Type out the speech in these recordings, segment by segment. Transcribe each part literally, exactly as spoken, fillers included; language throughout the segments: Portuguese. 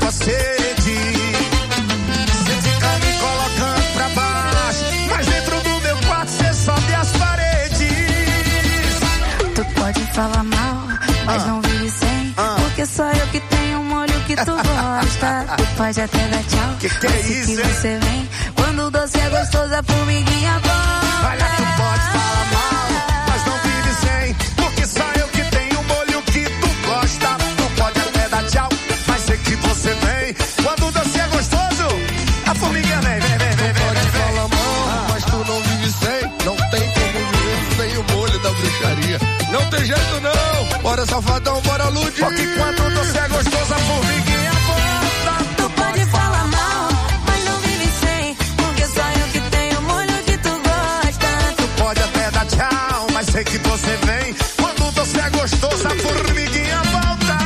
tua sede. Você fica me colocando pra baixo, mas dentro do meu quarto você sobe as paredes. Tu pode falar mal, mas ah. não vive sem, ah. porque só eu que tenho um molho que tu gosta. Tu pode até dar tchau, que que é isso, que você vem. Quando o doce é gostoso, a formiguinha volta. Olha, tu pode falar mal, mas não vive sem, porque só eu que tenho um molho que tu gosta. Tu pode até dar tchau, mas sei que você vem. Quando o doce é gostoso, a formiguinha vem, vem, vem, vem, vem. Pode falar mal, mas tu não vive sem. Não tem como viver sem o molho da bruxaria. Não tem jeito não, bora safadão, bora ludir. Porque quando o doce é gostoso, a formiguinha volta. Tu pode falar mal, mas não vive sem, porque só eu que tenho o molho que tu gosta. Tu pode até dar tchau, mas sei que você vem. Quando o doce é gostoso, a formiguinha volta.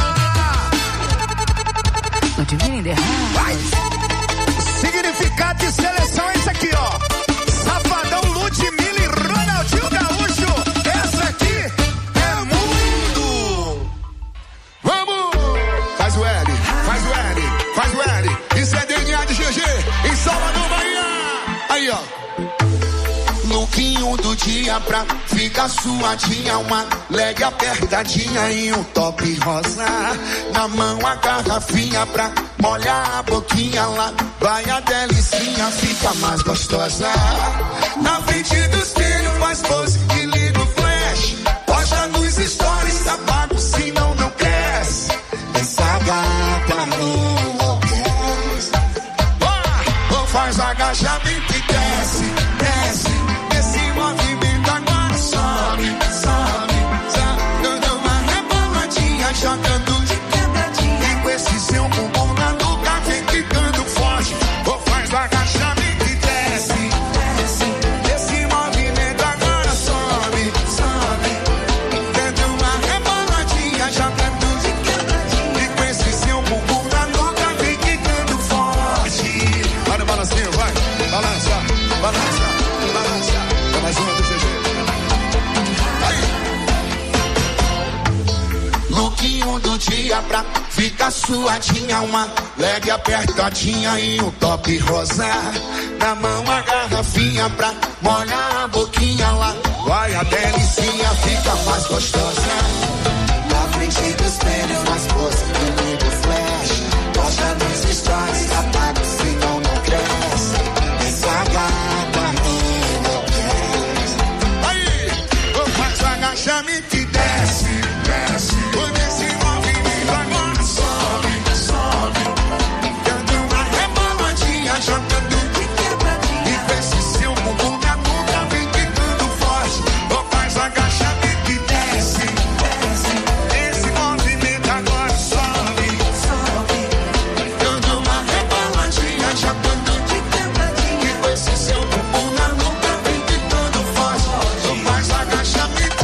Não te virem de errado. Vai! Significado de seleção é isso aqui, ó. Safadão, Ludmilla e Ronaldinho Gaúcho. Essa aqui é mundo. Vamos! Faz o L, faz o L, faz o L. Isso é D N A de G G, em Salvador, Bahia. Aí, ó. Lookinho do dia pra ficar suadinha, uma leg apertadinha e um top rosa. Na mão a garrafinha pra molhar a boquinha, lá vai a delicinha, fica mais gostosa. Na frente do espelho faz pose e liga o flash. Posta nos stories, apaga, senão não cresce. Essa gata não enlouquece. Ou faz agachamento e desce, desce. Esse movimento agora sobe, sobe, sobe. Dando uma reboladinha, jogando de quebradinha. E com esse seu bumbum na nuca vem ficando forte. Ou faz agachamento e desce, desce. Esse movimento agora sobe, sobe. Dando uma reboladinha, jogando de quebradinha. E com esse seu bumbum na nuca vem ficando forte. Olha o balancinho, vai. Balança, balança, balança. Mais uma do G G. Lookinho do dia pra ficar suadinha, uma leg apertadinha e um top rosa. Na mão a garrafinha pra molhar a boquinha, lá vai a delicinha, fica mais gostosa. Na frente do espelho faz pose e liga o flash. Posta nos stories, apaga, senão não cresce. Essa gata agachamento e desce, desce. Por esse movimento agora sobe, sobe. Dando uma reboladinha, jogando de quebradinha. E vê se seu bumbum na nuca vem ficando forte. Ou faz agachamento e desce, desce. Esse movimento agora sobe, sobe. Dando uma reboladinha, jogando de quebradinha. E vê se seu bumbum na nuca vem ficando forte. Ou faz agachamento.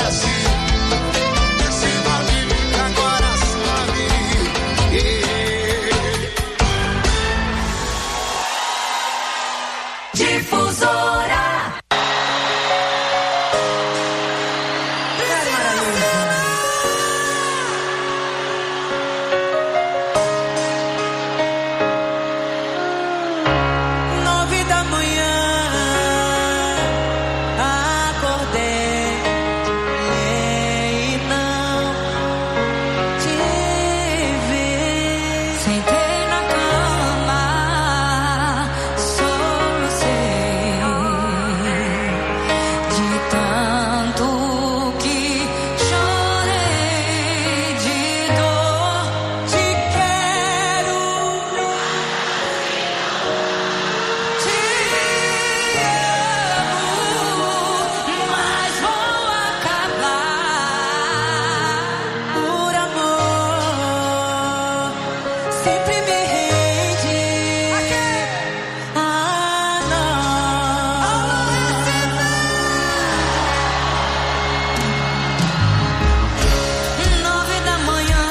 Difusora. Nove da manhã, acordei e não te vi. Sentei na cama, solucei de tanto que chorei de dor. Te quero, te amo, mas vou acabar por amor. Sempre me rende. Ah, não. Nove da manhã,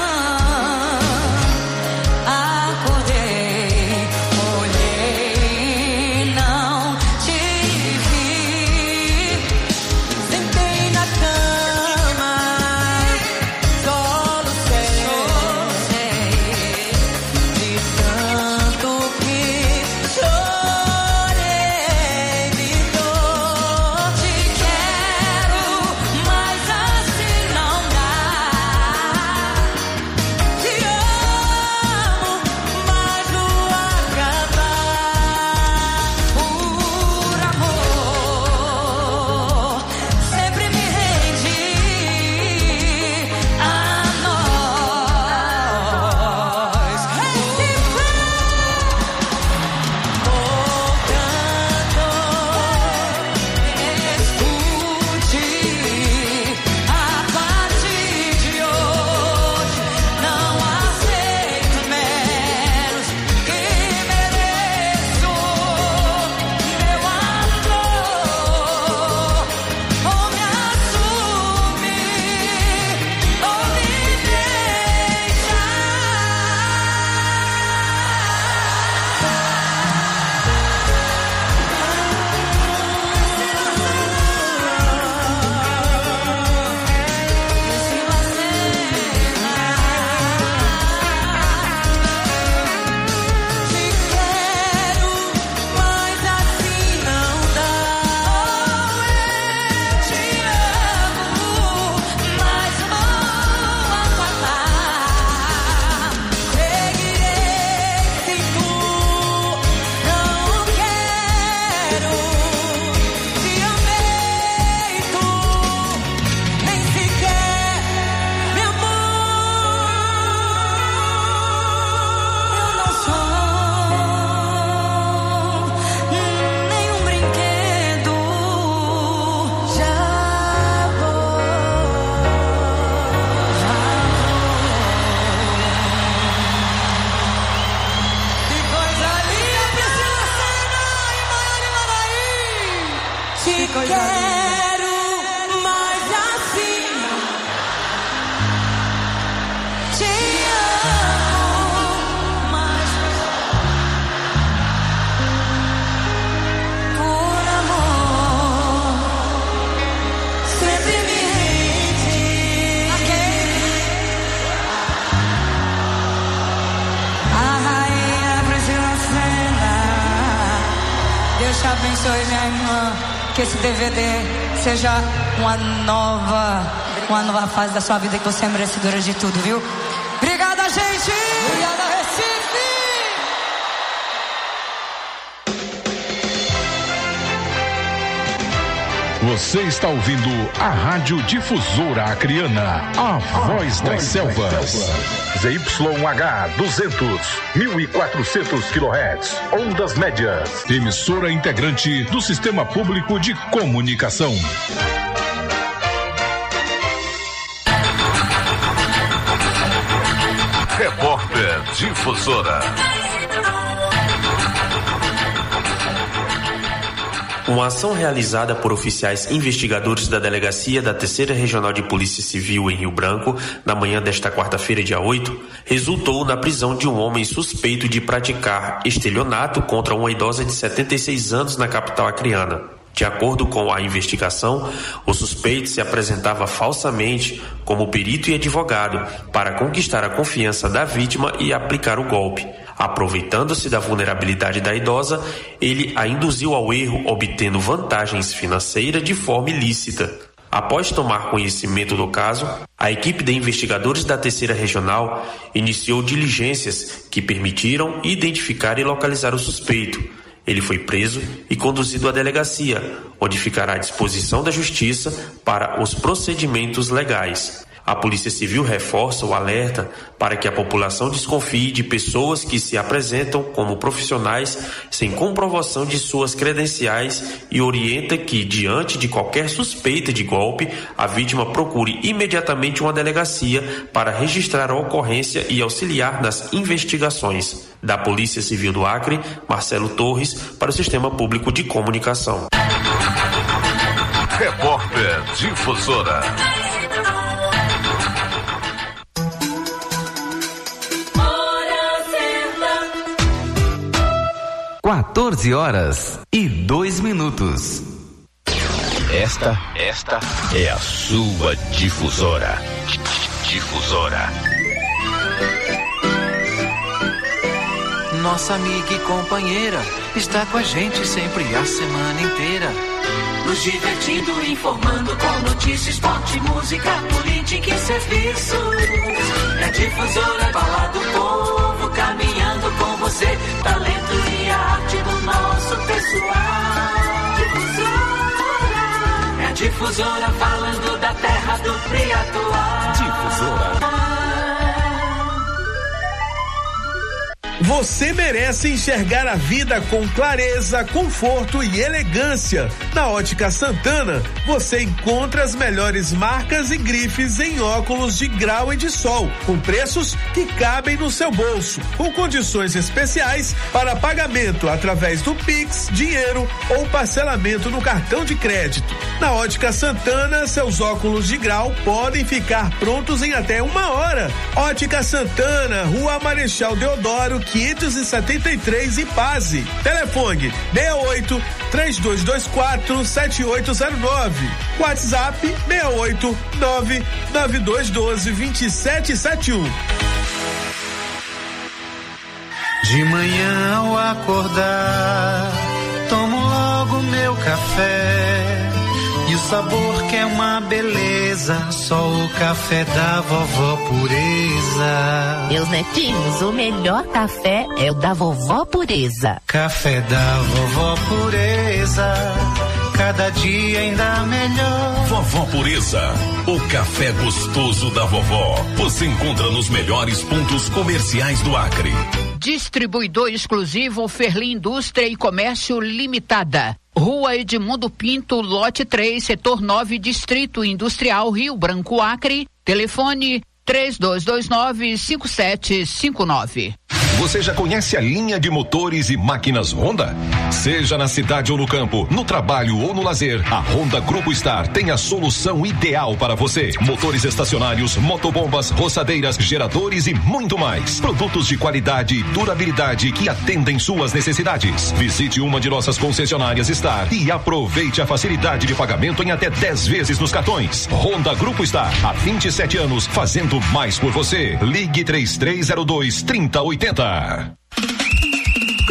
acordei, olhei, não te vi. Sentei na cama, solucei Deus te abençoe, minha irmã. Que esse D V D seja uma nova, uma nova fase da sua vida, que você é merecedora de tudo, viu? Obrigada, gente! Obrigada, Recife! Você está ouvindo a Rádio Difusora Acreana, a voz das selvas. Z Y H duzentos, mil e quatrocentos quilohertz, ondas médias. Emissora integrante do Sistema Público de Comunicação. Repórter Difusora. Uma ação realizada por oficiais investigadores da Delegacia da Terceira Regional de Polícia Civil em Rio Branco, na manhã desta quarta-feira, dia oito, resultou na prisão de um homem suspeito de praticar estelionato contra uma idosa de setenta e seis anos na capital acreana. De acordo com a investigação, o suspeito se apresentava falsamente como perito e advogado para conquistar a confiança da vítima e aplicar o golpe. Aproveitando-se da vulnerabilidade da idosa, ele a induziu ao erro, obtendo vantagens financeiras de forma ilícita. Após tomar conhecimento do caso, a equipe de investigadores da Terceira Regional iniciou diligências que permitiram identificar e localizar o suspeito. Ele foi preso e conduzido à delegacia, onde ficará à disposição da Justiça para os procedimentos legais. A Polícia Civil reforça o alerta para que a população desconfie de pessoas que se apresentam como profissionais sem comprovação de suas credenciais e orienta que, diante de qualquer suspeita de golpe, a vítima procure imediatamente uma delegacia para registrar a ocorrência e auxiliar nas investigações. Da Polícia Civil do Acre, Marcelo Torres, para o Sistema Público de Comunicação. Repórter Difusora. quatorze horas e dois minutos. Esta, esta é a sua difusora. Difusora. Nossa amiga e companheira está com a gente sempre a semana inteira. Nos divertindo, informando com notícias, esporte, música, política e serviços. É Difusora, fala do povo, caminhando com você. Talento e arte do nosso pessoal. Difusora. É a Difusora, falando da terra do Priatuá. Difusora. Você merece enxergar a vida com clareza, conforto e elegância. Na Ótica Santana, você encontra as melhores marcas e grifes em óculos de grau e de sol, com preços que cabem no seu bolso, com condições especiais para pagamento através do Pix, dinheiro ou parcelamento no cartão de crédito. Na Ótica Santana, seus óculos de grau podem ficar prontos em até uma hora. Ótica Santana, Rua Marechal Deodoro, quinhentos e setenta e três, Ipaze. Telefone seis oito, três dois dois quatro, sete oito zero nove. WhatsApp seis oito, nove nove dois um dois, dois sete sete um. De manhã ao acordar, tomo logo meu café. E o sabor que é uma beleza, só o café da vovó Pureza. Meus netinhos, o melhor café é o da vovó Pureza. Café da vovó Pureza, cada dia ainda melhor. Vovó Pureza, o café gostoso da vovó. Você encontra nos melhores pontos comerciais do Acre. Distribuidor exclusivo Ferli Indústria e Comércio Limitada. Rua Edmundo Pinto, lote três, setor nove, Distrito Industrial, Rio Branco, Acre. Telefone três dois dois nove, cinco sete cinco nove. Você já conhece a linha de motores e máquinas Honda? Seja na cidade ou no campo, no trabalho ou no lazer, a Honda Grupo Star tem a solução ideal para você. Motores estacionários, motobombas, roçadeiras, geradores e muito mais. Produtos de qualidade e durabilidade que atendem suas necessidades. Visite uma de nossas concessionárias Star e aproveite a facilidade de pagamento em até dez vezes nos cartões. Honda Grupo Star, há vinte e sete anos, fazendo mais por você. Ligue três três zero dois, três zero oito zero.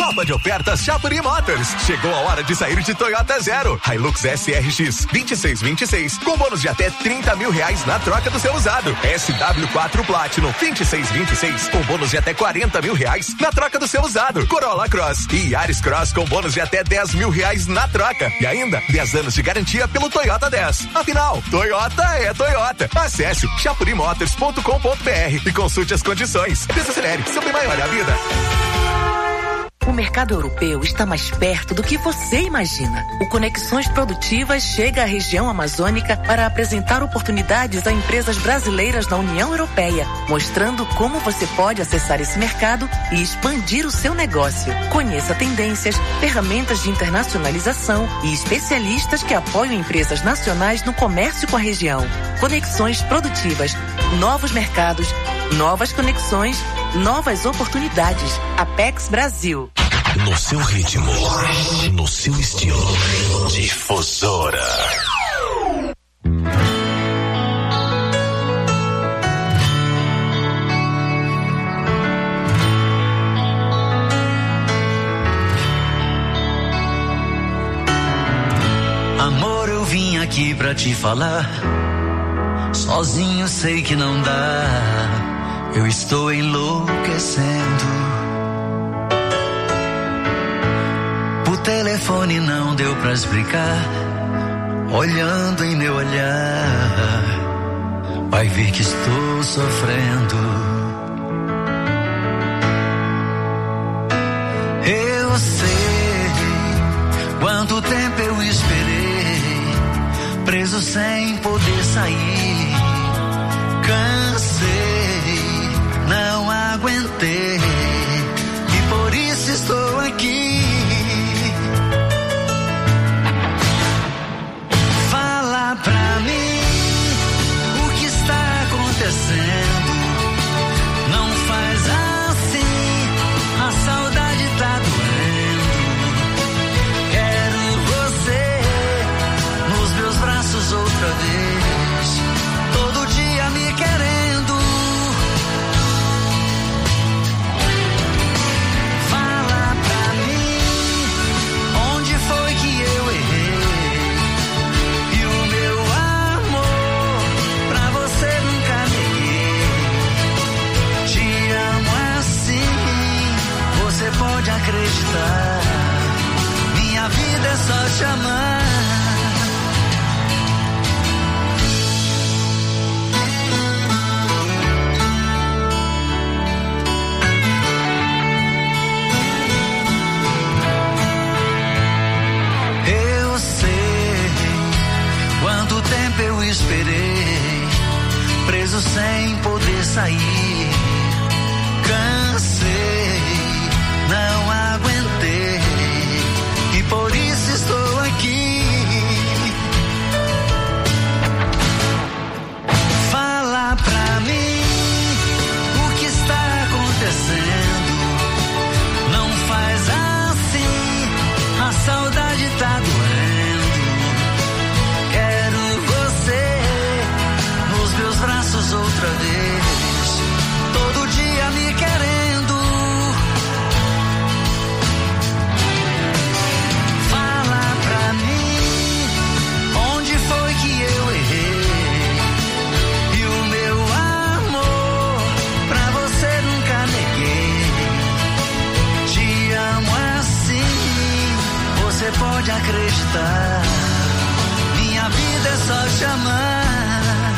Copa de ofertas Chapuri Motors. Chegou a hora de sair de Toyota Zero. Hilux S R X vinte e seis vinte e seis com bônus de até trinta mil reais na troca do seu usado. S W quatro Platinum vinte e seis vinte e seis com bônus de até quarenta mil reais na troca do seu usado. Corolla Cross e Yaris Cross com bônus de até dez mil reais na troca. E ainda dez anos de garantia pelo Toyota dez. Afinal, Toyota é Toyota. Acesse chapuri motors ponto com ponto b r e consulte as condições. Desacelere, sempre maior é a vida. O mercado europeu está mais perto do que você imagina. O Conexões Produtivas chega à região amazônica para apresentar oportunidades a empresas brasileiras na União Europeia, mostrando como você pode acessar esse mercado e expandir o seu negócio. Conheça tendências, ferramentas de internacionalização e especialistas que apoiam empresas nacionais no comércio com a região. Conexões Produtivas, novos mercados, novas conexões, novas oportunidades. Apex Brasil. No seu ritmo, no seu estilo. Difusora. Amor, eu vim aqui pra te falar. Sozinho sei que não dá. Eu estou enlouquecendo. O telefone não deu pra explicar. Olhando em meu olhar, vai ver que estou sofrendo. Eu sei quanto tempo eu esperei, preso sem poder sair. Cansei, não aguentei, e por isso estou aqui. Fala pra mim o que está acontecendo. Não faz assim, a saudade tá doendo. Quero você nos meus braços outra vez, todo dia me querendo. Fala pra mim onde foi que eu errei, e o meu amor pra você nunca neguei. Te amo assim, você pode acreditar. Minha vida é só te amar. Eu sei quanto tempo eu esperei, preso sem poder sair. Cansei, não aguentei, e por isso estou aqui. Fala pra mim o que está acontecendo. Não faz assim, a saudade tá doendo. Quero você nos meus braços outra vez, todo dia me querendo. Fala pra mim onde foi que eu errei, e o meu amor pra você nunca neguei. Te amo assim, você pode acreditar. Minha vida é só te amar.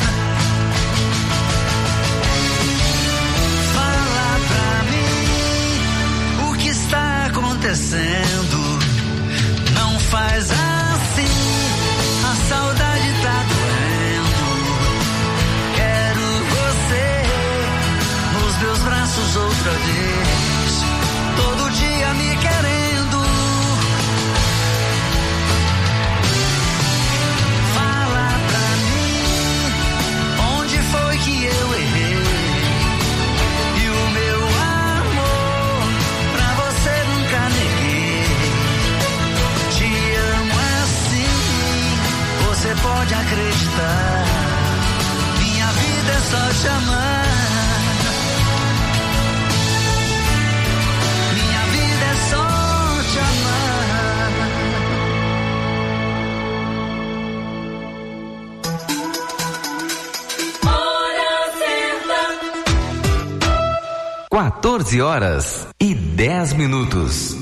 Fala pra mim o que está acontecendo. Não faz assim, a saudade tá doendo. Quero você nos meus braços outra vez, todo dia me querendo. Fala pra mim onde foi que eu errei, e o meu amor pra você nunca neguei. quatorze horas e dez minutos.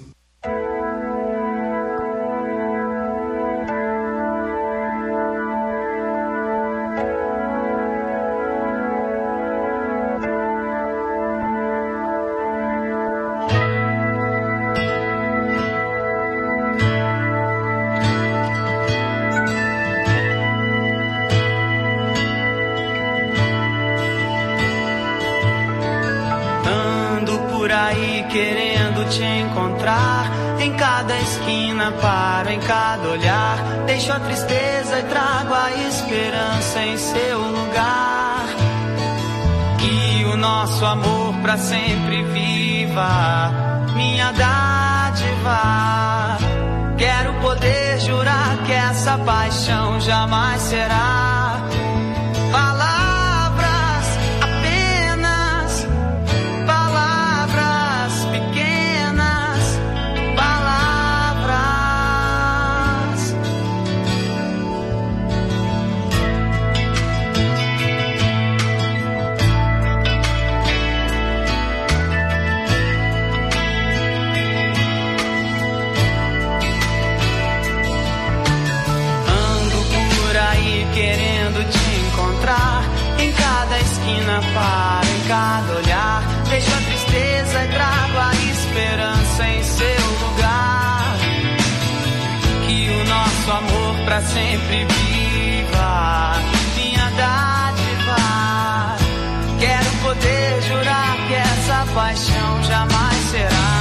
Querendo te encontrar em cada esquina, paro em cada olhar, deixo a tristeza e trago a esperança em seu lugar. Que o nosso amor pra sempre viva, minha dádiva. Quero poder jurar que essa paixão jamais será palavras. Paro em cada olhar, deixo a tristeza e trago a esperança em seu lugar. Que o nosso amor pra sempre viva, minha dádiva. Quero poder jurar que essa paixão jamais será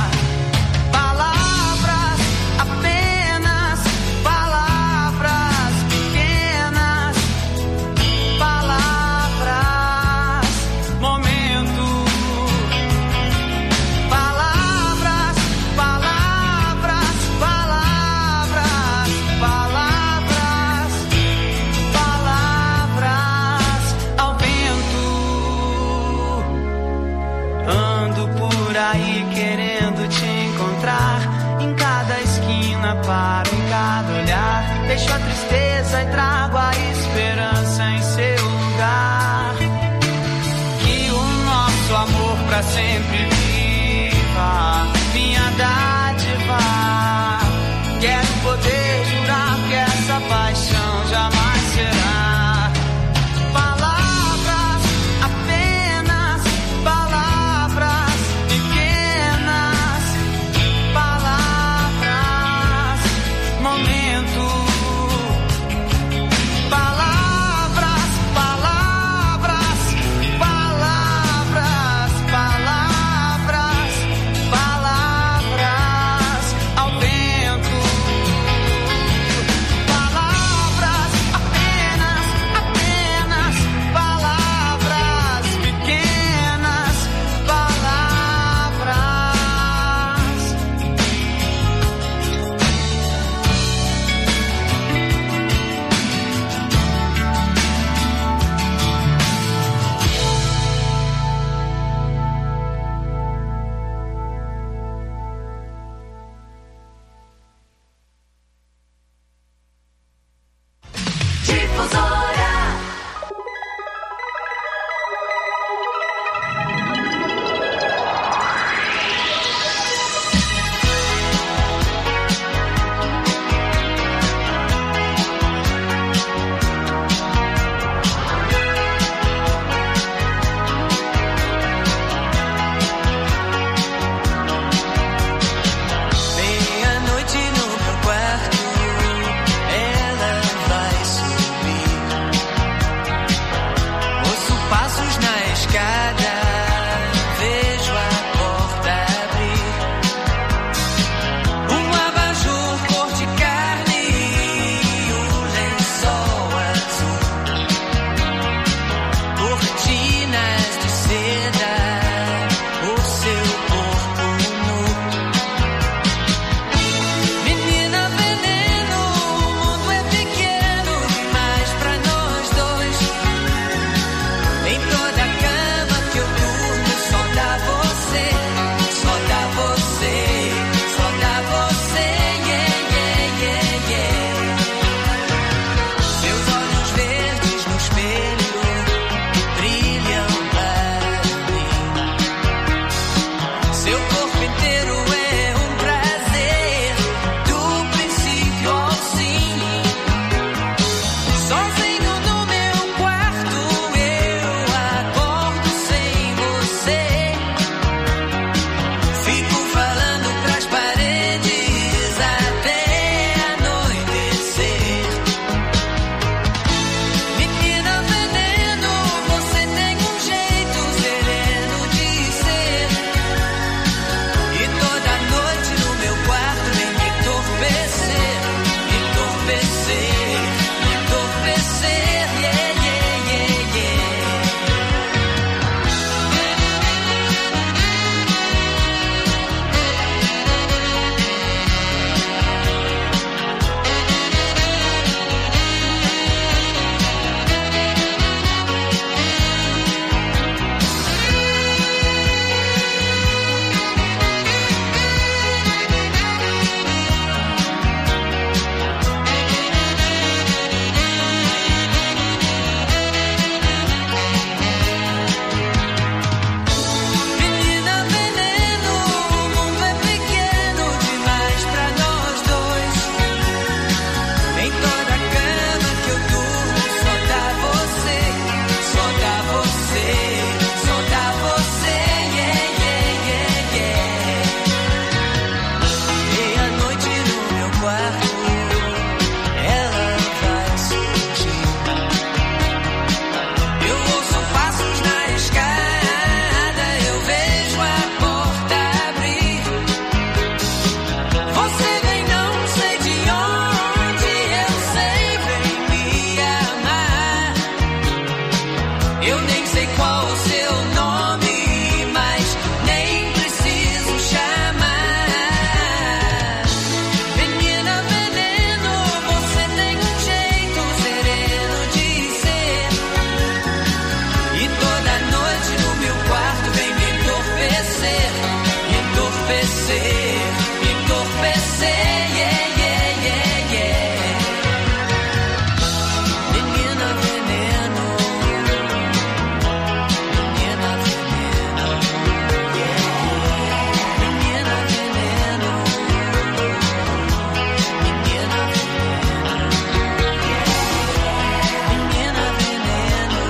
palavras, apenas palavras pequenas, palavras. Paro em cada olhar, deixo a tristeza e trago a esperança em seu lugar. Que o nosso amor pra sempre viva, minha dádiva. Quero poder jurar que essa paixão jamais será palavras, apenas palavras pequenas, palavras, momento, palavras, palavras, palavras, palavras, palavras, ao tempo inteiro é um prazer, do princípio ao fim. Sozinho no meu quarto eu acordo sem você. Fico falando pras paredes até anoitecer. Menina veneno, você tem um jeito sereno de ser. E toda noite no meu quarto vem me entorpecer, me entorpecer, me entorpecer, yeah, yeah, yeah, yeah. Menina veneno, o mundo é pequeno demais pra nós dois. Em toda cama que eu durmo só dá você, só dá você, só dá você, yeah, yeah, yeah, yeah. Meia-noite no meu quarto, ela vai surgir. Eu ouço passos na escada, eu vejo a porta abrir. Você vem não sei de onde, eu sei, vem me amar. Eu nem sei qual o seu nome, mas nem preciso chamar. Menina veneno, você tem um jeito sereno de ser. E toda noite no meu quarto vem me entorpecer, me entorpecer, me entorpecer, yeah, yeah, yeah, yeah. Menina veneno, menina veneno, yeah. Menina veneno, menina veneno, menina veneno,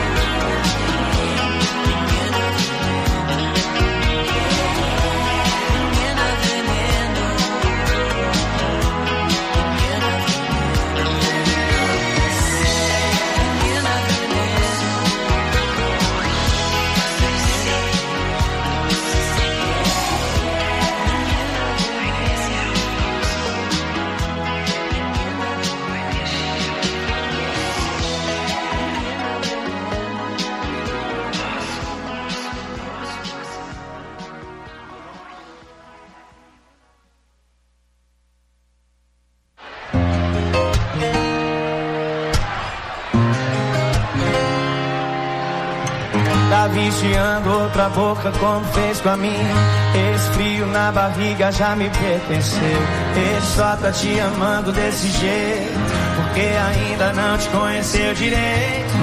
Tá viciando outra boca como fez com a minha. Esse frio na barriga já me pertenceu. Ele só tá te amando desse jeito porque ainda não te conheceu direito.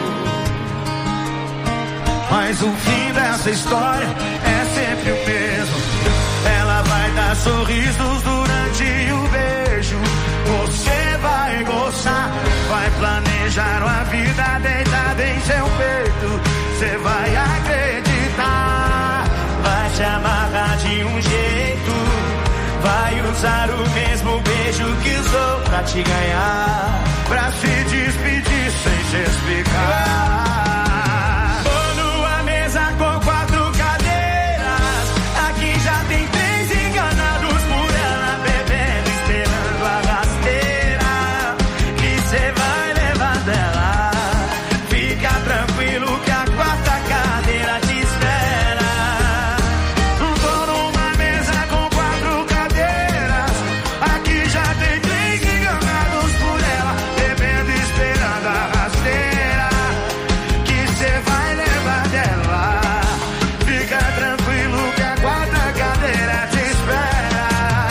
Mas o fim dessa história é sempre o mesmo. Ela vai dar sorrisos durante o beijo. Você vai gozar, vai planejar uma vida deitada em seu peito. Você vai acreditar, vai se amarrar de um jeito. Vai usar o mesmo beijo que usou pra te ganhar, pra se despedir sem se explicar. Tô numa mesa com quatro cadeiras, aqui já tem três enganados por ela, bebendo, esperando a rasteira que cê vai levar dela. Fica tranquilo que a quarta cadeira te espera. Tô numa mesa com quatro cadeiras, aqui já tem três enganados por ela, bebendo, esperando a rasteira que cê vai levar dela. Fica tranquilo que a quarta cadeira te espera.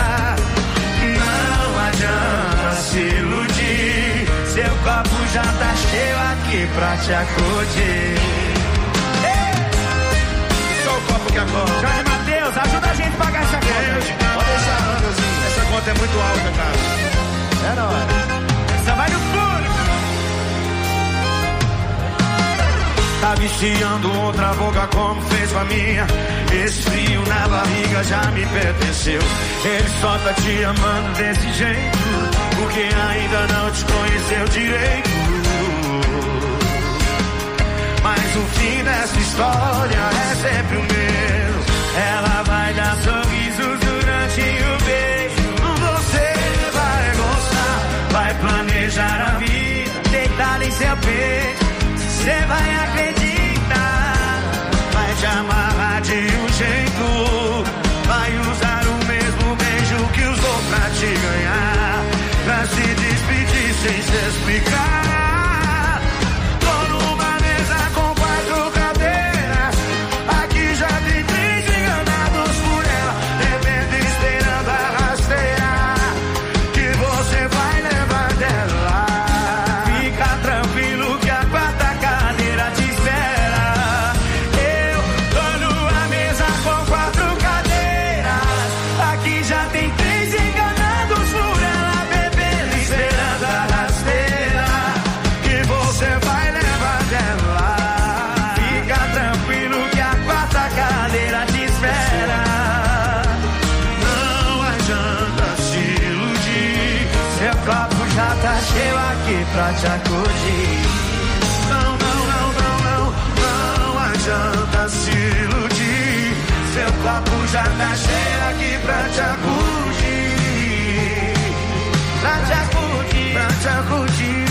Não adianta se iludir, seu copo já tá cheio aqui pra te acudir. Só o copo que acorda. Jorge Matheus, ajuda a gente viciando outra boca como fez com a minha. Esse frio na barriga já me pertenceu. Ele só tá te amando desse jeito porque ainda não te conheceu direito. Mas o fim dessa história é sempre o mesmo. Ela vai dar sorrisos durante o beijo. Você vai gostar, vai planejar a vida deitada em seu peito. Você vai acreditar, vai te amarrar de um jeito. Vai usar o mesmo beijo que usou pra te ganhar, pra se despedir sem se explicar. Tô numa mesa com quatro cadeiras, aqui já tem três enganados por ela, bebendo e esperando a rasteira que você vai levar dela. Fica tranquilo que a quarta cadeira te espera. Eu tô numa mesa com quatro cadeiras, aqui já tem três enganados por ela, bebendo e esperando a rasteira que você vai levar dela. Fica tranquilo que a quarta cadeira te espera. Não adianta se iludir, seu copo já tá cheio aqui pra te acudir. Não, não, não, não, não, não adianta se iludir, seu copo já tá cheio aqui pra te acudir. Pra te acudir, pra te acudir.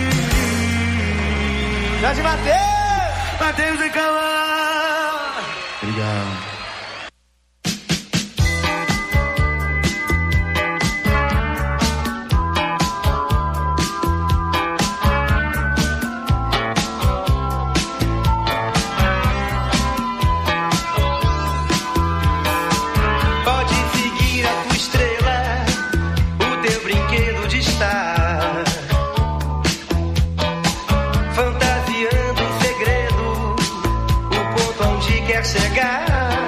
Grande Matheus! Matheus e Calão! Obrigado. Pode seguir a tua estrela, o teu brinquedo de estar fantasiando um segredo, o ponto onde quer chegar.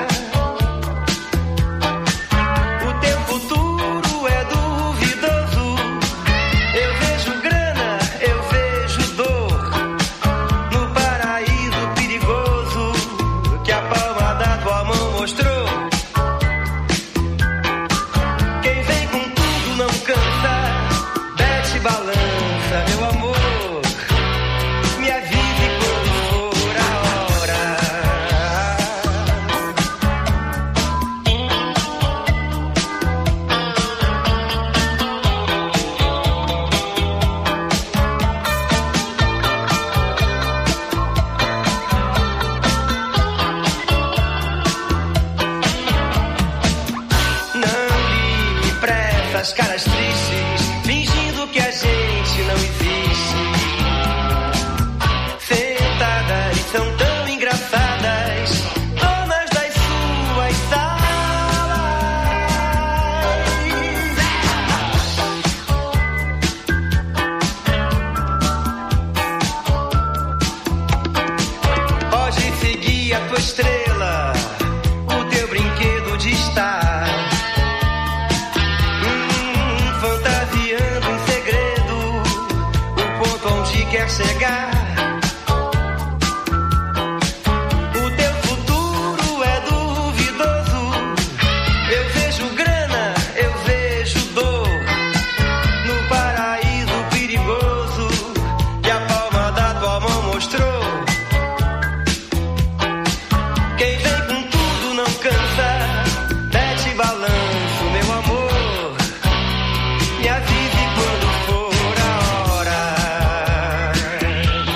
O teu futuro é duvidoso. Eu vejo grana, eu vejo dor no paraíso perigoso que a palma da tua mão mostrou. Quem vem com tudo não cansa, desce balança, meu amor. Me avise quando for a hora. Não ligue pra essas caras tristes, fingindo que a gente não existe. Sentadas são tão engraçadas, donas das suas salas. Pode seguir a tua estrela, o teu brinquedo de estar. Hum, fantasiando em segredo, o ponto onde quer chegar. O teu futuro é duvidoso. Eu vejo grana, eu vejo dor no paraíso perigoso que a palma da tua mão mostrou. Quem vem com tudo não cansa, mete balanço, meu amor. Me avise quando for a hora.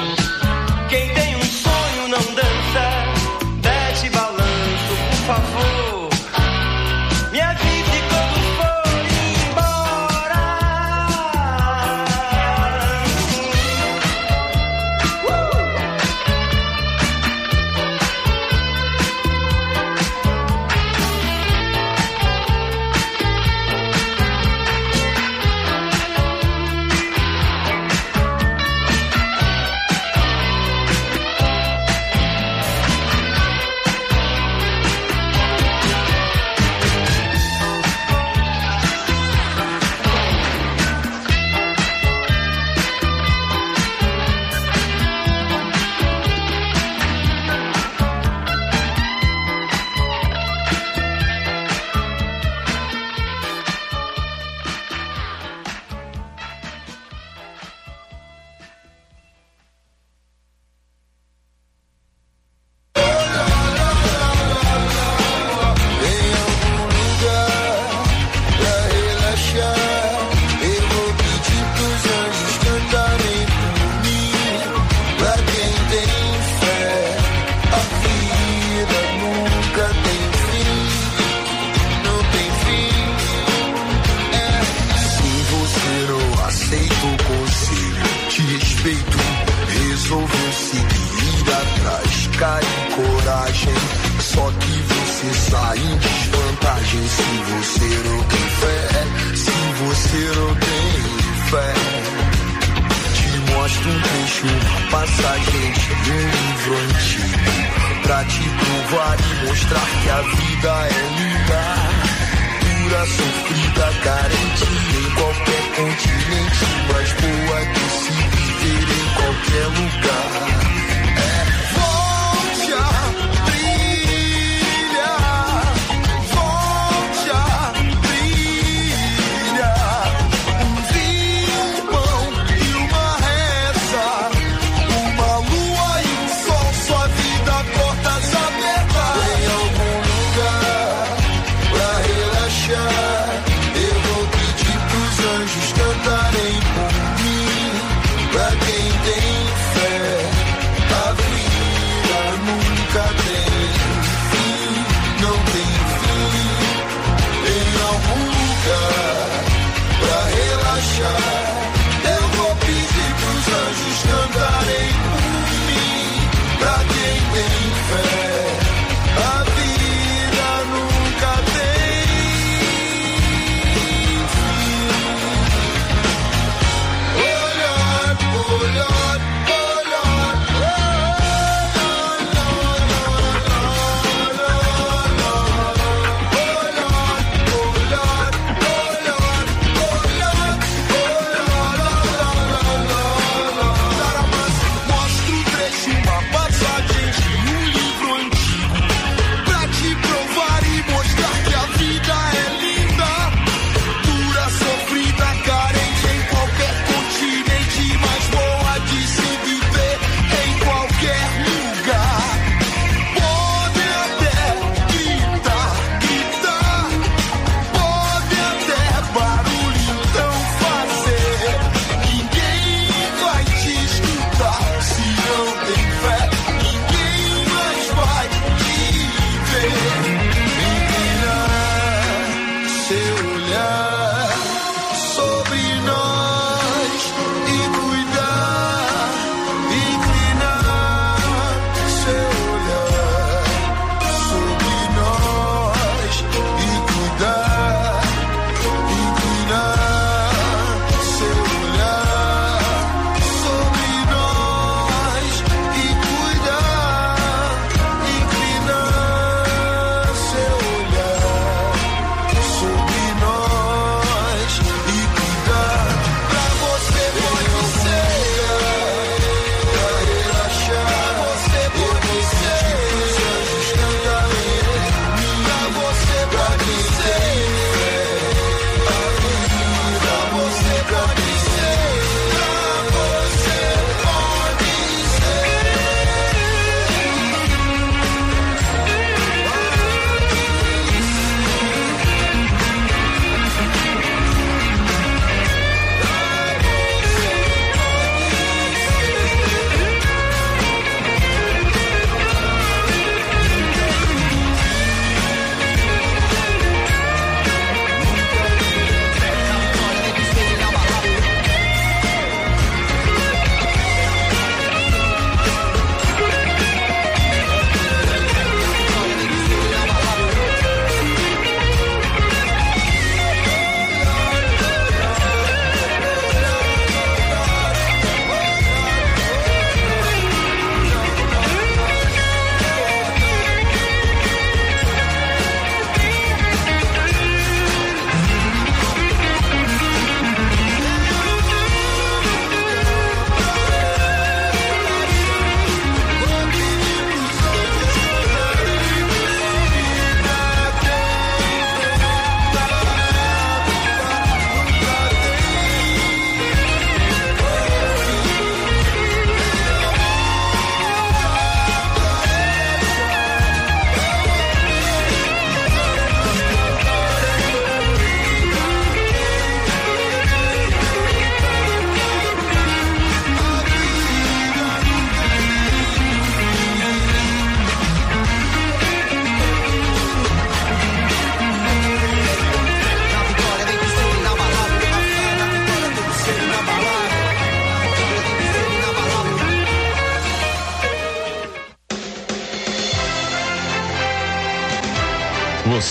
passar em desvantagem se você não tem fé, se você não tem fé. Te mostro um trecho, uma passagem de um livro antigo, pra te provar e mostrar que a vida é linda. Dura, sofrida, carente em qualquer continente, mas boa de se viver em qualquer lugar. É, volte a brilhar, volte a brilhar. Um vinho, um pão e uma reza, uma lua e um sol, sua vida portas abertas. Em algum lugar pra relaxar,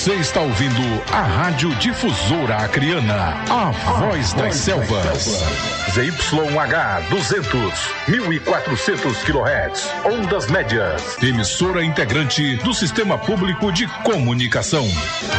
Você está ouvindo a Rádio Difusora Acreana, a voz das selvas. Z Y H duzentos, mil e quatrocentos quilohertz, ondas médias. Emissora integrante do Sistema Público de Comunicação.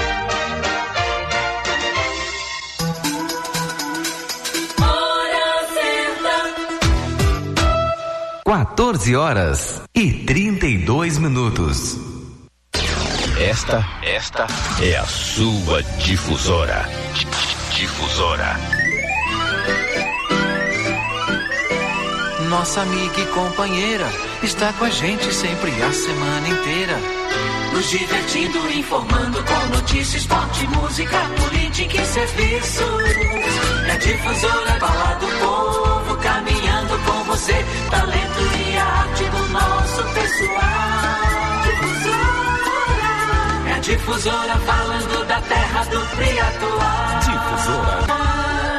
quatorze horas e trinta e dois minutos. Esta, esta é a sua difusora. Difusora. Nossa amiga e companheira está com a gente sempre a semana inteira. Nos divertindo, informando com notícias, esporte, música, política e serviços. É a difusora, fala do povo, caminhando com você. Talento e a arte do nosso pessoal. Difusora. É a difusora falando da terra do Triatuá. Difusora.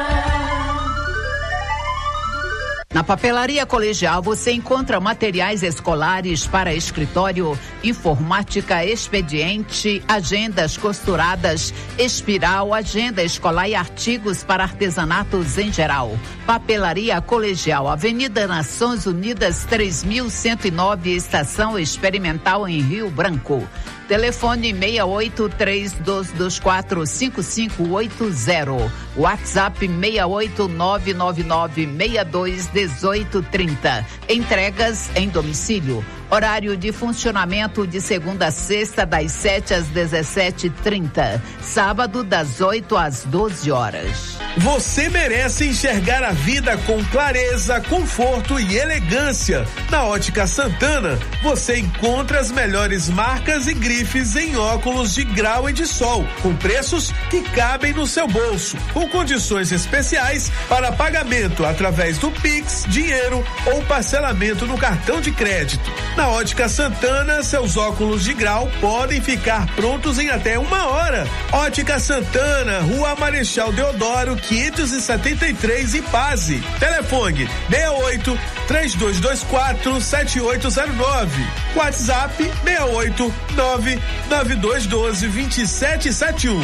Na Papelaria Colegial você encontra materiais escolares para escritório, informática, expediente, agendas costuradas, espiral, agenda escolar e artigos para artesanatos em geral. Papelaria Colegial, Avenida Nações Unidas três mil cento e nove, Estação Experimental em Rio Branco. Telefone seis oito três dois dois quatro cinco cinco oito zero. WhatsApp seis oito nove nove nove seis dois um oito três zero. Entregas em domicílio. Horário de funcionamento de segunda a sexta, das sete às dezessete e trinta. Sábado, das oito às doze horas. Você merece enxergar a vida com clareza, conforto e elegância. Na Ótica Santana, você encontra as melhores marcas e grifes em óculos de grau e de sol, com preços que cabem no seu bolso, com condições especiais para pagamento através do Pix, dinheiro ou parcelamento no cartão de crédito. Na Ótica Santana, seus óculos de grau podem ficar prontos em até uma hora. Ótica Santana, Rua Marechal Deodoro, quinhentos e setenta e três, Ipase. Telefone seis oito três dois dois quatro sete oito zero nove. WhatsApp seis oito nove nove dois um dois dois sete sete um.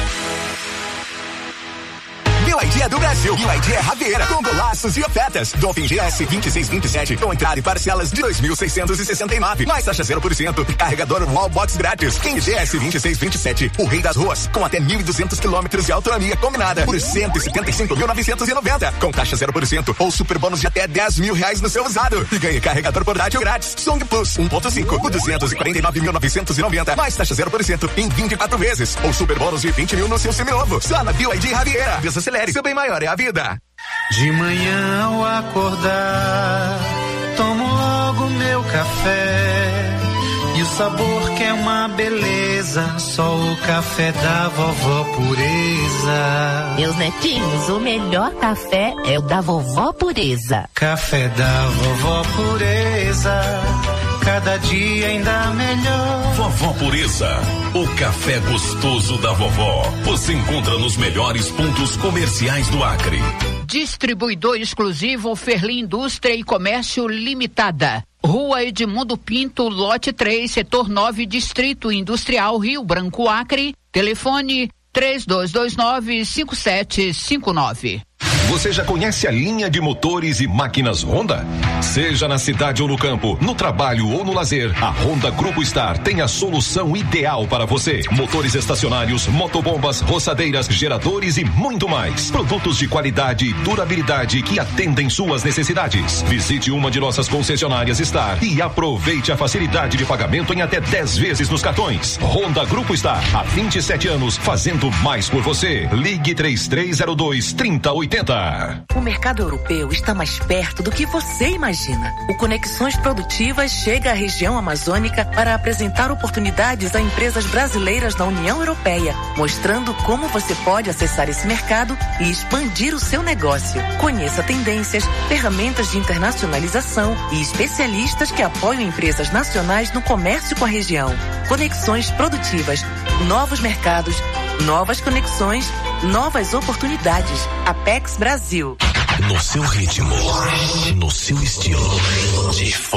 New I D é do Brasil. New I D é Raveira, com golaços e ofertas. Dolphin G S vinte e seis vinte e sete, com entrada e parcelas de dois mil seiscentos e sessenta e nove. Mais taxa zero por cento. Carregador Wallbox grátis. King G S vinte e seis vinte e sete, o rei das ruas, com até mil e duzentos quilômetros de autonomia combinada, por cento e setenta e cinco mil novecentos e noventa. Com taxa zero por cento ou super bônus de até dez mil reais no seu usado. E ganhe carregador portátil grátis. Song Plus um ponto cinco, por duzentos e quarenta e nove mil novecentos e noventa. Mais taxa zero por cento em vinte e quatro vezes. Ou super bônus de vinte mil no seu seminovo. Só na New I D Raveira. Desacelere, seu bem maior é a vida. De manhã ao acordar, tomo logo meu café. E o sabor que é uma beleza, só o café da vovó Pureza. Meus netinhos, o melhor café é o da vovó Pureza. Café da vovó Pureza, cada dia ainda melhor. Vovó Pureza, o café gostoso da vovó. Você encontra nos melhores pontos comerciais do Acre. Distribuidor exclusivo Ferli Indústria e Comércio Limitada. Rua Edmundo Pinto, lote três, setor nove, Distrito Industrial Rio Branco, Acre. Telefone três dois dois nove cinco sete cinco nove. Você já conhece a linha de motores e máquinas Honda? Seja na cidade ou no campo, no trabalho ou no lazer, a Honda Grupo Star tem a solução ideal para você. Motores estacionários, motobombas, roçadeiras, geradores e muito mais. Produtos de qualidade e durabilidade que atendem suas necessidades. Visite uma de nossas concessionárias Star e aproveite a facilidade de pagamento em até dez vezes nos cartões. Honda Grupo Star, há vinte e sete anos, fazendo mais por você. Ligue três três zero dois, trinta oitenta. O mercado europeu está mais perto do que você imagina. O Conexões Produtivas chega à região amazônica para apresentar oportunidades a empresas brasileiras da União Europeia, mostrando como você pode acessar esse mercado e expandir o seu negócio. Conheça tendências, ferramentas de internacionalização e especialistas que apoiam empresas nacionais no comércio com a região. Conexões Produtivas, novos mercados, novas conexões, novas oportunidades. Apex Brasil. No seu ritmo, no seu estilo.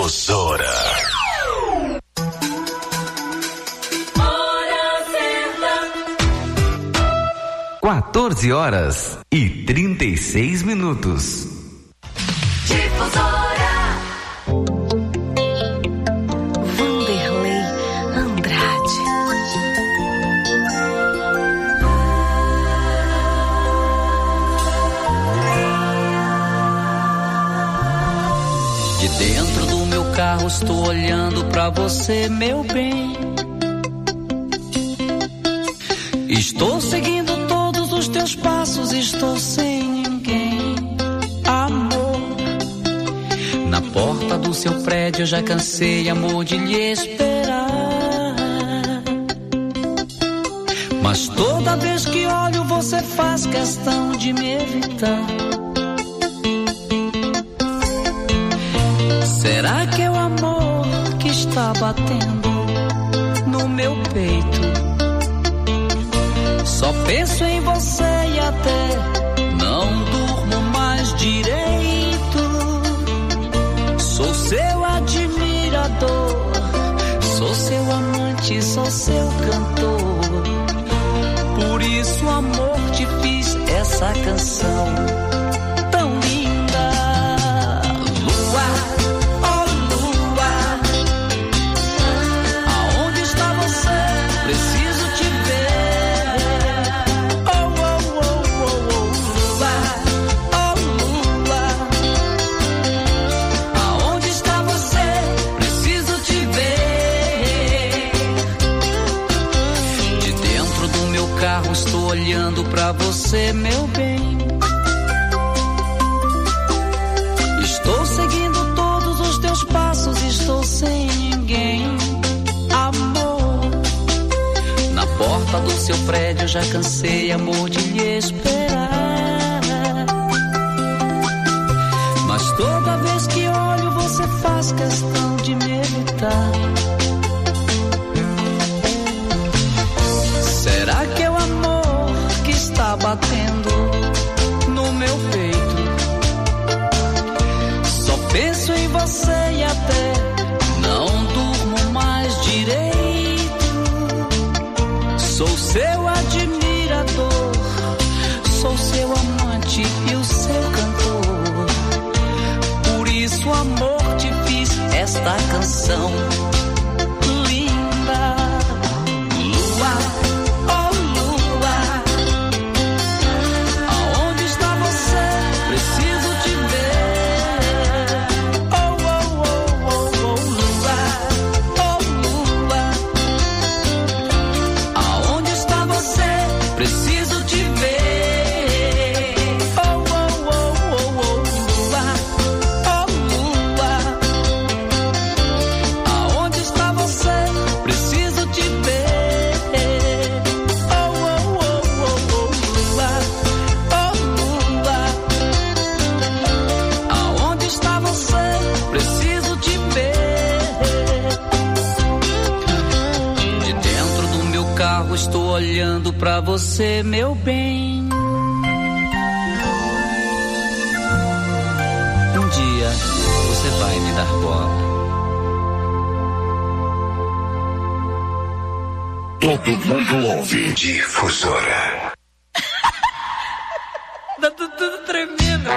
Difusora. Hora certa. quatorze horas e trinta e seis minutos. Difusora. Vanderlei Andrade. De dentro do meu carro estou olhando pra você, meu bem. Estou seguindo todos os teus passos, estou sem ninguém, amor. Na porta do seu prédio eu já cansei, amor, de lhe esperar. Mas toda vez que olho você faz questão de me evitar. Será que é o amor que está batendo no meu peito? Só penso em você e até não durmo mais direito. Sou seu admirador, sou seu amante, sou seu cantor. Por isso, amor, te fiz essa canção tão linda. Lua, oh lua, aonde está você? Preciso te ver. Oh, oh, oh, oh, oh, lua, oh lua, aonde está você? Preciso te ver. De dentro do meu carro estou olhando pra você, meu bem. Estou seguindo todos os teus passos, estou sem ninguém, amor. Na porta do seu prédio eu já cansei, amor, de lhe esperar. Mas toda vez que olho você faz questão de me evitar. Será que é o amor que está batendo no meu peito? Só penso em você e até não durmo mais direito. Sou seu admirador, sou seu amante e o seu cantor. Por isso, amor, te fiz esta canção linda. Lua, oh lua, aonde está você? Preciso te ver. Oh, oh, oh, oh, oh, lua, oh lua, aonde está você? Preciso te ver. Oh, oh, oh, oh, oh, lua, oh lua, aonde está você? Preciso te ver. Oh, oh, oh, oh, oh, lua, oh lua, aonde está você? Preciso te ver. De dentro do meu carro estou olhando pra você, meu bem. Um dia você vai me dar bola. Todo mundo ouve Difusora. Tá tudo, tudo tremendo.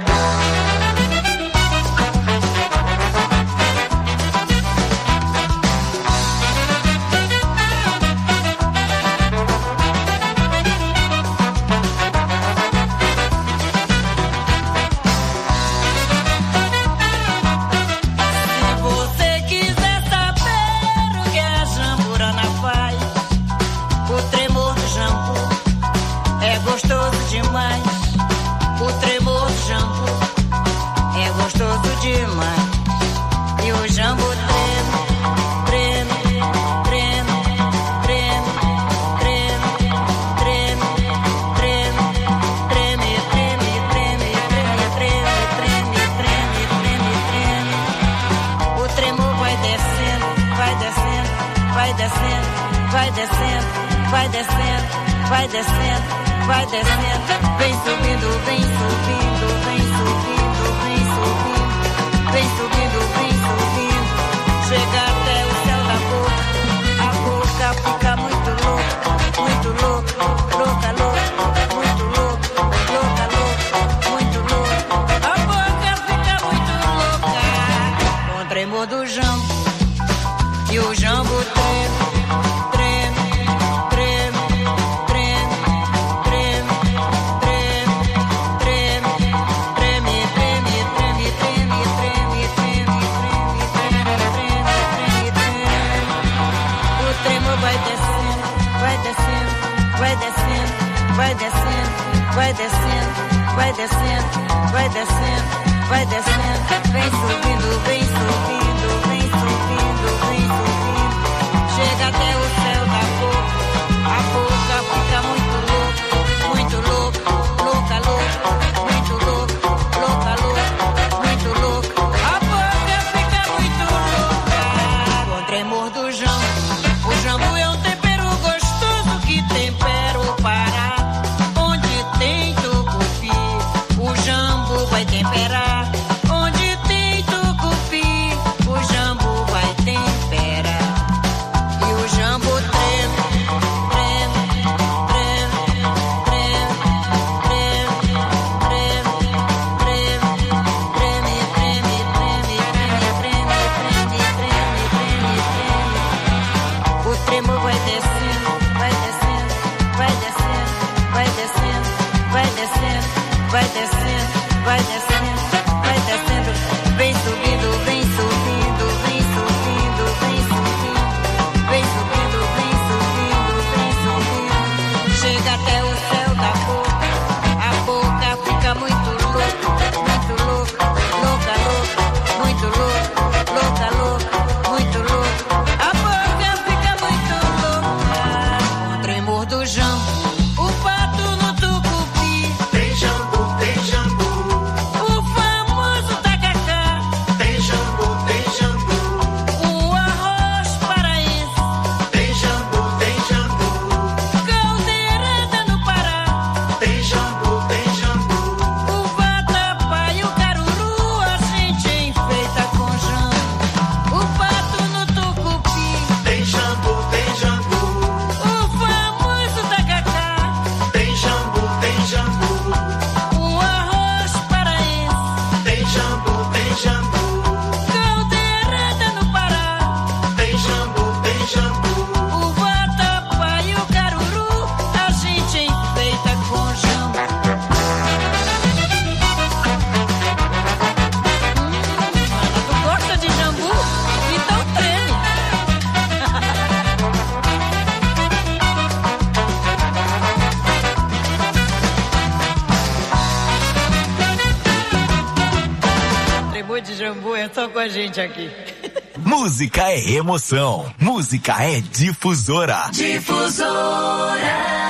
Se você quiser saber o que a jamburana faz, o tremor do jambu é gostoso demais. O tremor do jambu é gostoso demais. E o jambu treme, treme, treme, treme, treme, treme, treme, treme, treme, treme, treme, treme, treme, treme, treme. O tremor vai descendo, vai descendo, vai descendo, vai descendo, vai descendo, vai descendo. Vai descendo, vem subindo, vem subindo, vem subindo, vem subindo, vem subindo, vem subindo, chega até o céu da boca, a boca fica muito louca, muito louca, louca, louca, vai descendo, vai descendo, vai descendo, vai descendo, vai descendo, vem subindo, vem subindo, vem subindo, vem subindo, chega até o céu da boca, a boca fica muito louca, muito louca, louca, louca, muito louca, louca, louca, muito louca, a boca fica muito louca, com o tremor do jambo, o jambo é um tempero gostoso que tempera o Pará, onde tem tucupi, o jambo vai temperar, onde tem tucupi, o jambo vai temperar, e o jambo treme, treme, treme, treme, treme, treme, treme, treme, treme, treme, treme, treme, treme, treme, treme, o tremor vai descendo, vai descendo, vai descendo, vai descendo, vai descendo, vai descendo, vai descendo, vai descendo, vem subindo, vem subindo, vem subindo, vem subindo, vem subindo, vem subindo, vem subindo, chega até o céu da boca, a boca fica muito louca, muito louca, louca, louca, muito louca, louca, louca, muito louca, a boca fica muito louca, com o tremor do jambo, o pato no tucupi, tem jambo, tem jambo, o famoso tacacá, tem jambo, tem jambo, o arroz paraense, tem jambo, tem jambo, caldeirada no Pará, tem jambo, tem jambo, o vatapá e o caruru a gente enfeita com jambo, o pato no tucupi, tem jambo, tem jambo, o famoso tacacá, tem jambo, tem jambo, o arroz paraense, tem jambo, tem jambo, caldeirada no Pará, tem jambo, tem jambo, o vatapá e o caruru a gente enfeita com jambo. Tu gosta de jambu? Então treme. Tremor de jambu é só com a gente aqui. Música é emoção. Música é difusora. Difusora.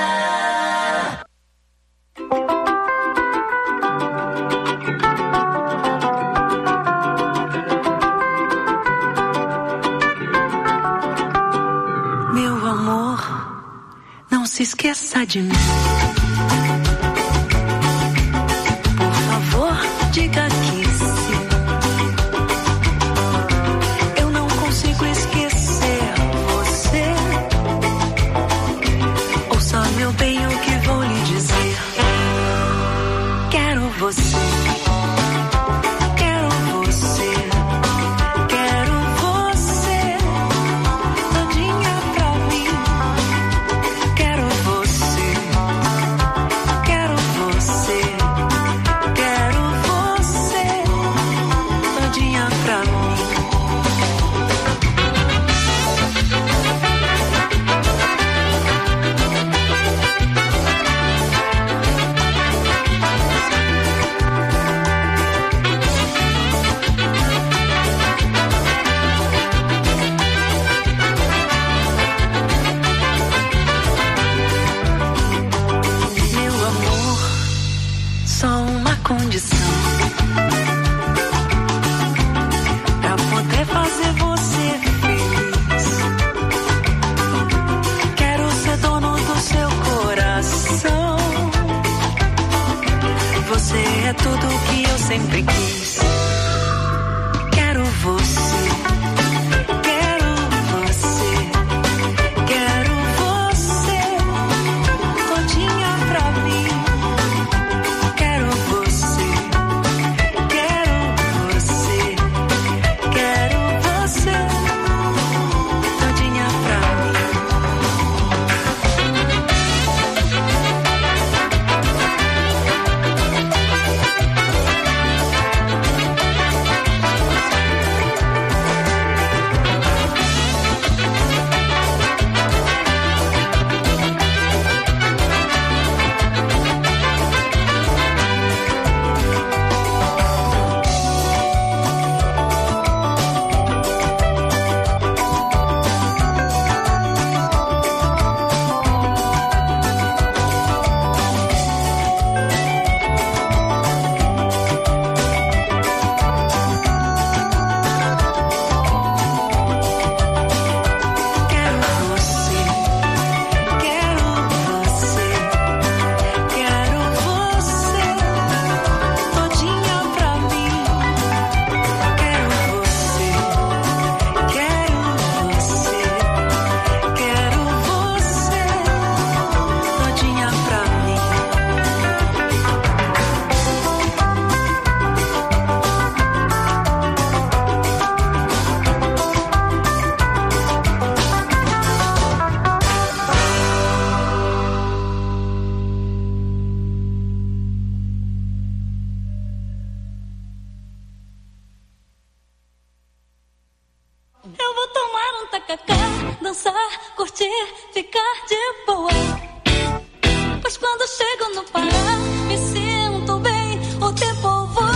Meu amor, não se esqueça de mim. Por favor, diga que sim. Eu não consigo esquecer você. Ouça, meu bem, o que vou lhe dizer. Quero você. Quero você. Quero você. Todinha pra mim. Quero você. Quero você. Quero você. Todinha pra mim. Meu amor, só uma condição pra poder fazer você feliz. Quero ser dono do seu coração. Você é tudo que eu sempre quis. Quero você. Quero você. Quero você. Todinha pra mim. Quero você. Quero você. Quero você. Todinha pra mim. voa. Pois quando chego no Pará, me sinto bem, o tempo voa.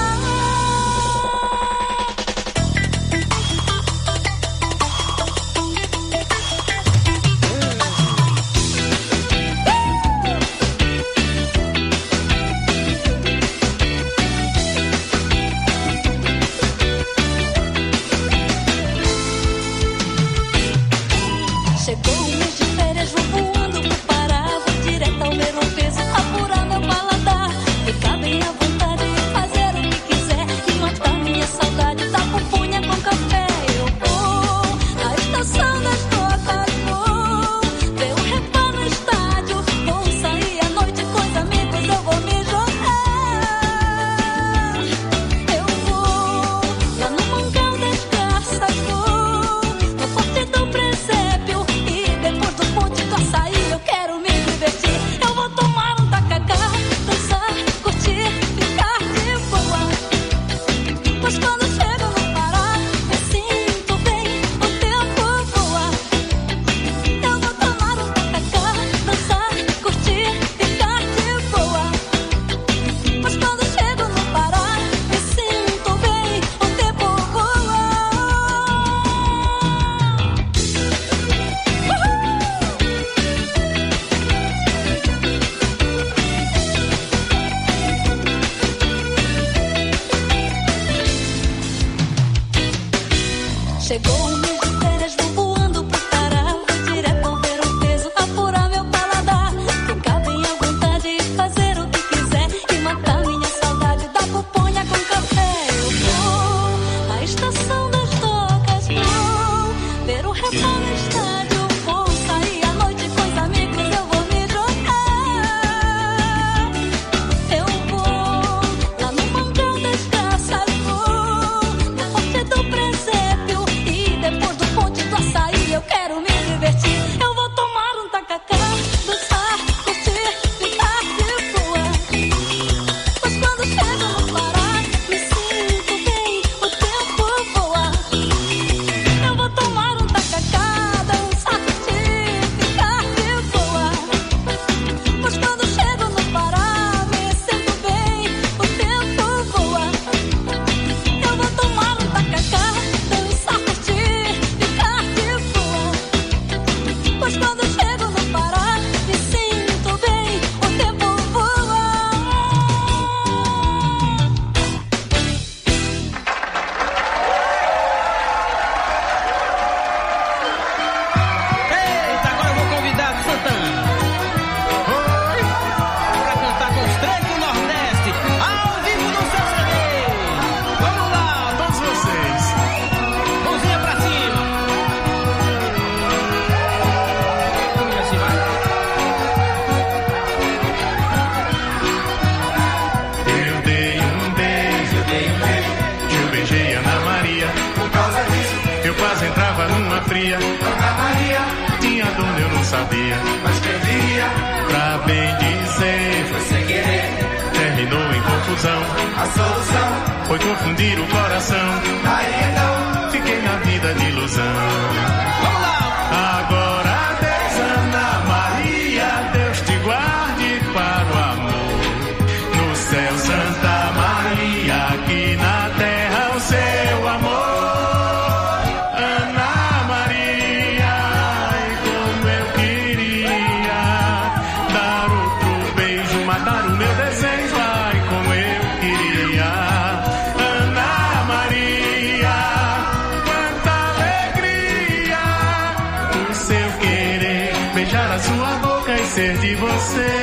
Chegou o mês de férias, vou voando pro Pará, vou direto ao ver o peso, apurar meu paladar, ficar bem à vontade, fazer o que quiser e matar minha saudade da pupunha com café. Eu vou na estação das tocas, vou ver o repá no estádio, vou sair à noite com os amigos, eu vou me jogar. Eu vou lá no Mangal das Garças, vou no Forte do Presépio. Depois do ponte do açaí eu quero me divertir. Eu vou tomar um tacacá, dançar, curtir, ficar de boa. Pois quando chego no Pará, me sinto bem, o tempo voa. Eu vou tomar um tacacá, dançar, curtir, ficar de boa. Pois quando chego no Pará, me sinto bem, o tempo voa. Chegou o mês de férias, vou voando pro Pará, vou direto ao ver o peso, apurar meu paladar, ficar bem à vontade e fazer o que quiser e matar minha saudade da pupunha com café. Eu vou na estação das tocas, vou ver o repá no estádio, vou sair à noite com os amigos, eu vou me jogar. Eu vou lá no Mangal das Garças, vou no Forte do Presépio e depois do ponte do açaí eu quero me divertir. Eu vou tomar um tacacá, dançar, curtir, ficar de boa. Pois quando chego no Pará, me sinto bem, o tempo voa. Eu vou tomar um tacacá, dançar, curtir, ficar de boa. Pois quando chego no Pará, me sinto bem, o tempo voa. Eu vou tomar um tacacá, dançar, curtir, ficar de boa. Pois quando chego no Pará, me sinto bem, o tempo voa. Eita, agora eu vou convidar o Santana pra cantar com os três do Nordeste, ao vivo no seu C D. Vamos lá, todos vocês. Mãozinha pra cima. Vamos assim, vai. Eu dei um beijo, eu dei um beijo, eu beijei Ana Maria. Por causa disso, eu quase entrava numa fria. Ana Maria, tinha dono, eu não sabia. Mas quem diria, pra bem dizer, foi sem querer. Terminou em confusão. A solução foi confundir o coração. Aí então, fiquei na vida de ilusão. Agora Deus, Ana Maria, Deus te guarde para o amor. No céu, Santa Maria, aqui na terra o seu amor. Ana Maria, ai como eu queria dar outro beijo, matar o meu desejo, ai como eu queria. Ana Maria, quanta alegria, o seu querer, beijar a sua boca e ser de você.